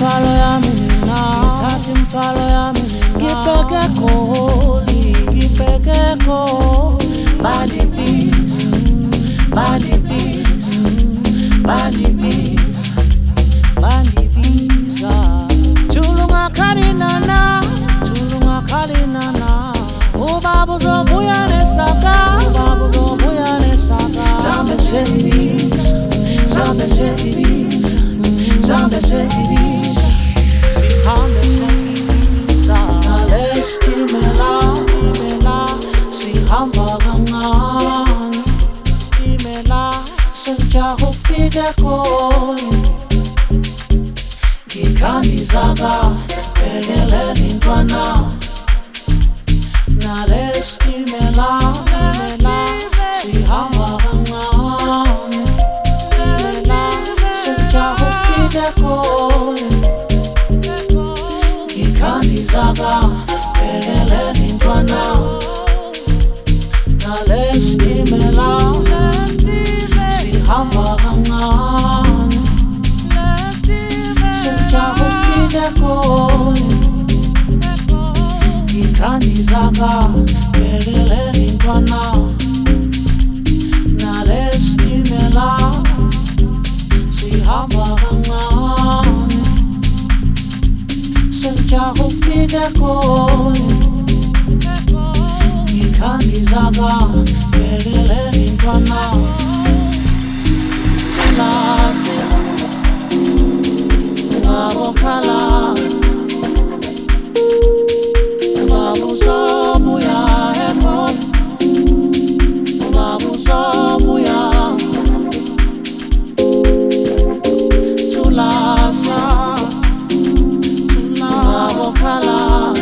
imthwalo yami mina, ngithatha imthwalo yami mina, ngibheke eGoli, ngibheke eGoli. Bandibisa, bandibisa, bandibisa, bandibisa. Thulunga khalinana, thulunga khalinana. Ubaba uzobuya nesaka, ubaba uzobuya nesaka. Sambe seyibiza, sambe seyibiza, sambe seyibiza. Sihambe seyibiza, nale stimela, stimela. Sihamba kancane, stimela. Senjaho ukufika eGoli, ngikhandizaka bhekelela intwana. Nale stimela, stimela. Sihamba kancane, stimela. Senjaho ukufika eGoli, ngikhandizaka bhekelela intwana. Nale stimela, sihamba kancane, senjaho ukufika eGoli, ngikhandizaka bhekelela intwana. Nale stimela, sihamba kancane, senjaho ukufika eGoli, ngikhandizaka bhekelela intwana. Thulase ungabokhala, ubaba uzobuya eGoli, ubaba uzobuya. Thulase ungabokhala,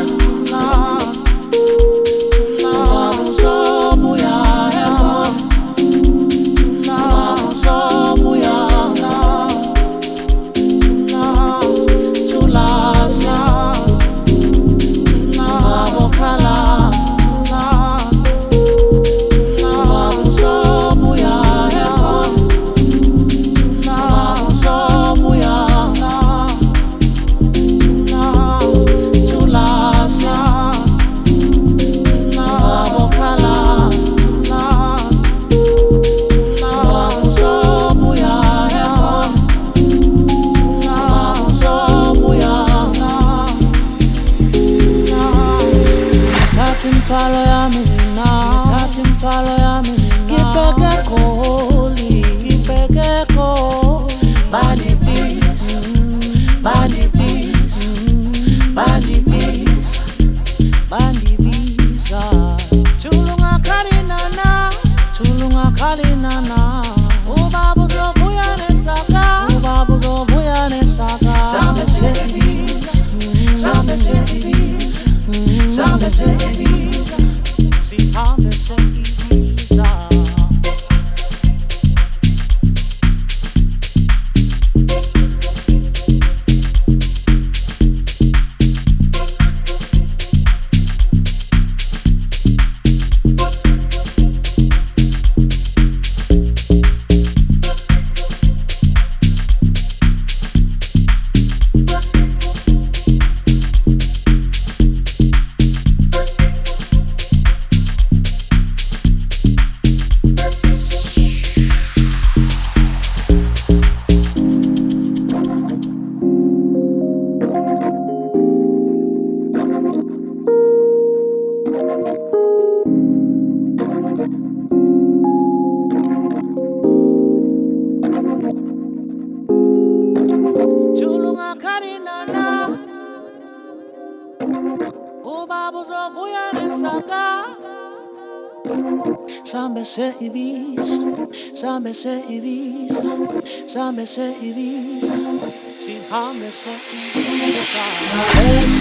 ubaba uzobuya eGoli, ubaba uzobuya. Thulase ungabokhala, ubaba uzobuya eGoli, ubaba uzobuya. Thulase ungabokhala, ubaba uzobuya eGoli, ubaba uzobuya. Ngithatha imthwalo yami mina, ngithatha imthwalo yami mina, ngibheke eGoli, ngibheke eGoli. Bandibisa, bandibisa, bandibisa, bandibisa. Thulunga khalinana, thulunga khalinana. Ubaba uzobuya nesaka, ubaba uzobuya nesaka. Sambe seyibiza, sambe seyibiza, sambe seyibiza. Sihambe seyibiza. Thulunga khalinana, ubaba uzobuya nesaka. Sambe seyibiza, sambe seyibiza, sambe seyibiza. Sihambe seyibiza.